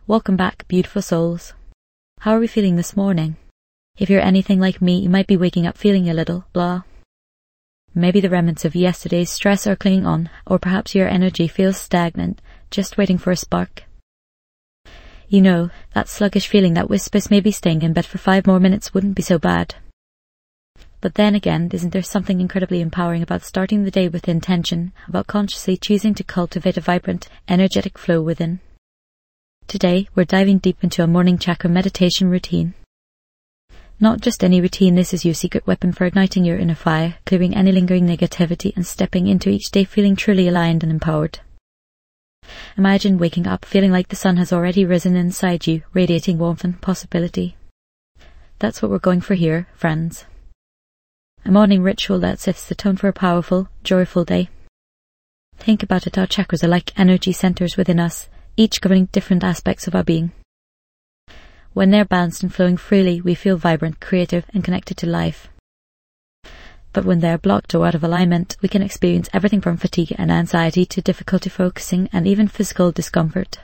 Welcome back, beautiful souls. How are we feeling this morning? If you're anything like me, you might be waking up feeling a little blah. Maybe the remnants of yesterday's stress are clinging on, or perhaps your energy feels stagnant, just waiting for a spark. You know, that sluggish feeling that whispers maybe staying in bed for 5 more minutes wouldn't be so bad. But then again, isn't there something incredibly empowering about starting the day with intention, about consciously choosing to cultivate a vibrant, energetic flow within? Today, we're diving deep into a morning chakra meditation routine. Not just any routine, this is your secret weapon for igniting your inner fire, clearing any lingering negativity and stepping into each day feeling truly aligned and empowered. Imagine waking up feeling like the sun has already risen inside you, radiating warmth and possibility. That's what we're going for here, friends. A morning ritual that sets the tone for a powerful, joyful day. Think about it, our chakras are like energy centers within us, each governing different aspects of our being. When they're balanced and flowing freely, we feel vibrant, creative, and connected to life. But when they're blocked or out of alignment, we can experience everything from fatigue and anxiety to difficulty focusing and even physical discomfort.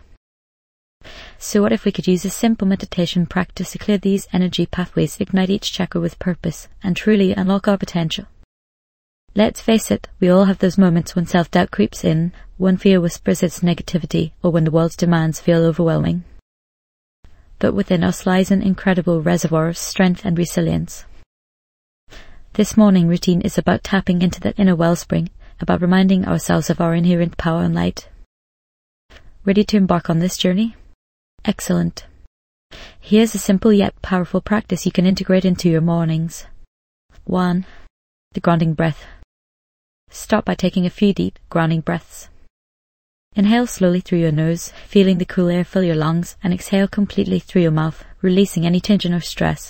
So what if we could use a simple meditation practice to clear these energy pathways, ignite each chakra with purpose, and truly unlock our potential? Let's face it, we all have those moments when self-doubt creeps in, when fear whispers its negativity, or when the world's demands feel overwhelming. But within us lies an incredible reservoir of strength and resilience. This morning routine is about tapping into that inner wellspring, about reminding ourselves of our inherent power and light. Ready to embark on this journey? Excellent. Here's a simple yet powerful practice you can integrate into your mornings. 1. The grounding breath. Start by taking a few deep, grounding breaths. Inhale slowly through your nose, feeling the cool air fill your lungs, and exhale completely through your mouth, releasing any tension or stress.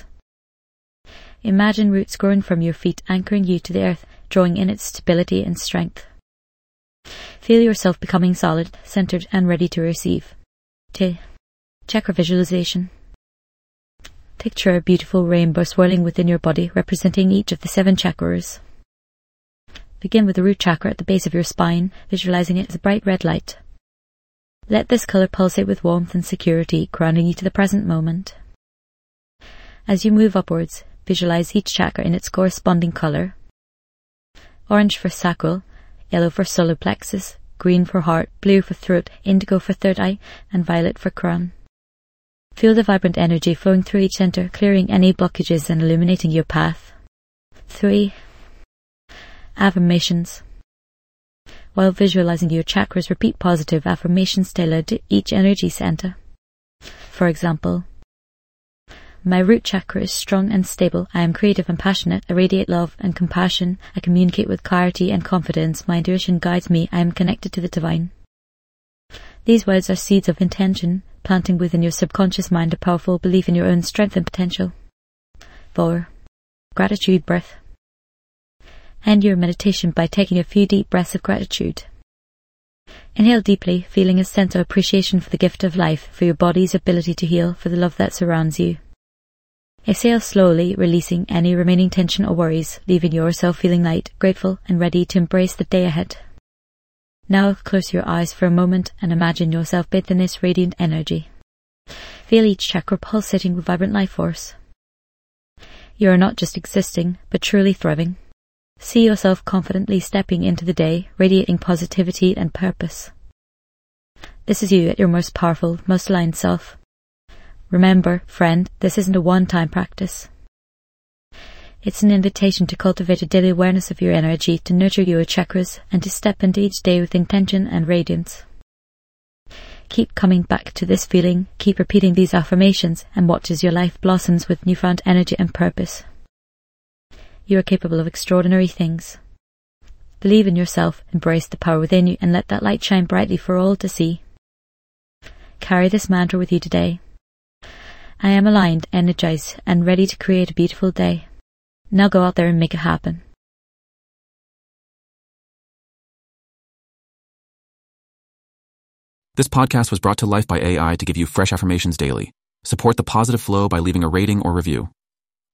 Imagine roots growing from your feet, anchoring you to the earth, drawing in its stability and strength. Feel yourself becoming solid, centered, and ready to receive. 2. Chakra visualization. Picture a beautiful rainbow swirling within your body, representing each of the 7 chakras. Begin with the root chakra at the base of your spine, visualizing it as a bright red light. Let this color pulsate with warmth and security, grounding you to the present moment. As you move upwards, visualize each chakra in its corresponding color. Orange for sacral, yellow for solar plexus, green for heart, blue for throat, indigo for third eye, and violet for crown. Feel the vibrant energy flowing through each center, clearing any blockages and illuminating your path. 3. Affirmations. While visualizing your chakras, repeat positive affirmations tailored to each energy center. For example, my root chakra is strong and stable. I am creative and passionate. I radiate love and compassion. I communicate with clarity and confidence. My intuition guides me. I am connected to the divine. These words are seeds of intention, planting within your subconscious mind a powerful belief in your own strength and potential. 4. Gratitude breath. End your meditation by taking a few deep breaths of gratitude. Inhale deeply, feeling a sense of appreciation for the gift of life, for your body's ability to heal, for the love that surrounds you. Exhale slowly, releasing any remaining tension or worries, leaving yourself feeling light, grateful, and ready to embrace the day ahead. Now close your eyes for a moment and imagine yourself bathed in this radiant energy. Feel each chakra pulsating with vibrant life force. You are not just existing, but truly thriving. See yourself confidently stepping into the day, radiating positivity and purpose. This is you at your most powerful, most aligned self. Remember, friend, this isn't a one-time practice. It's an invitation to cultivate a daily awareness of your energy, to nurture your chakras, and to step into each day with intention and radiance. Keep coming back to this feeling, keep repeating these affirmations, and watch as your life blossoms with newfound energy and purpose. You are capable of extraordinary things. Believe in yourself, embrace the power within you, and let that light shine brightly for all to see. Carry this mantra with you today. I am aligned, energized, and ready to create a beautiful day. Now go out there and make it happen. This podcast was brought to life by AI to give you fresh affirmations daily. Support the positive flow by leaving a rating or review.